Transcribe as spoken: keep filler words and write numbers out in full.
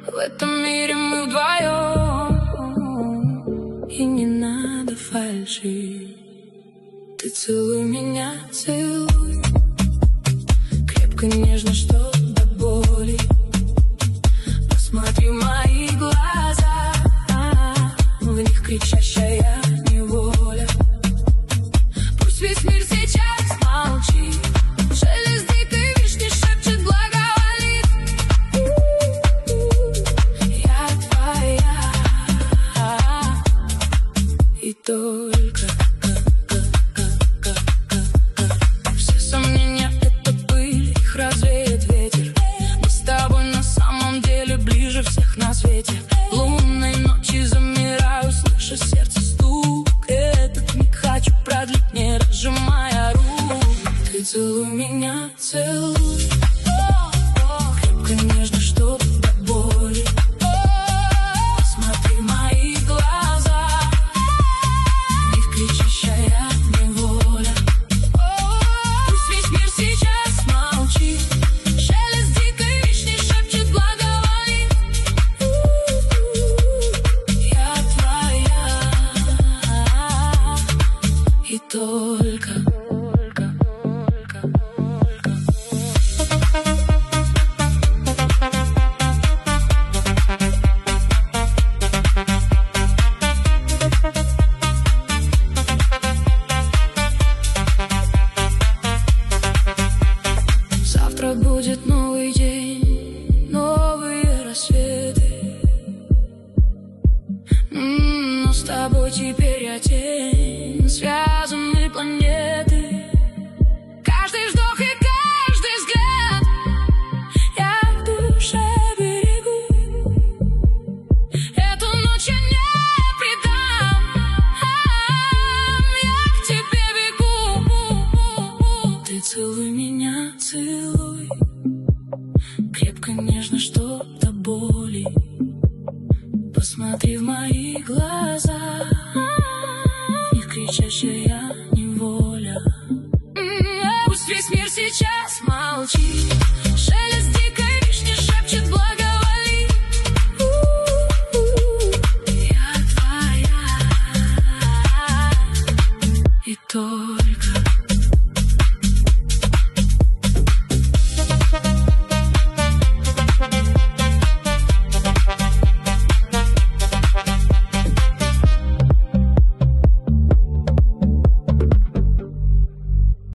В этом мире мы вдвоем, и не надо фальши. Ты целуй меня, целуй, крепко, нежно, что до боли. Посмотри в мои глаза, в них кричащая неволя. Пусть весь мир сейчас молчит, шелест дикой вишни шепчет, благоволит. Я твоя, и только все сомнения — это пыль, их развеет ветер. Мы с тобой на самом деле ближе всех на свете. Лунной ночи замираю, слышу сердце стук. Этот миг хочу продлить, не разжимая рук. Ты целуй меня, целуй, крепко, нежно, что до боли. Посмотри в мои глаза, в них кричащая неволя. Пусть весь мир сейчас молчит, шелест дикой вишни шепчет, благоволит. Я твоя, и только. Завтра будет новый день, новые рассветы. М, Но с тобой теперь я тень, связаны планеты. Каждый вздох и каждый взгляд я в душе берегу. Эту ночь я не предам, я к тебе бегу. Ты целуй меня, целуй, крепко, нежно, что до боли. Посмотри в мои глаза, в них кричащая неволя. М, Пусть весь мир сейчас молчит,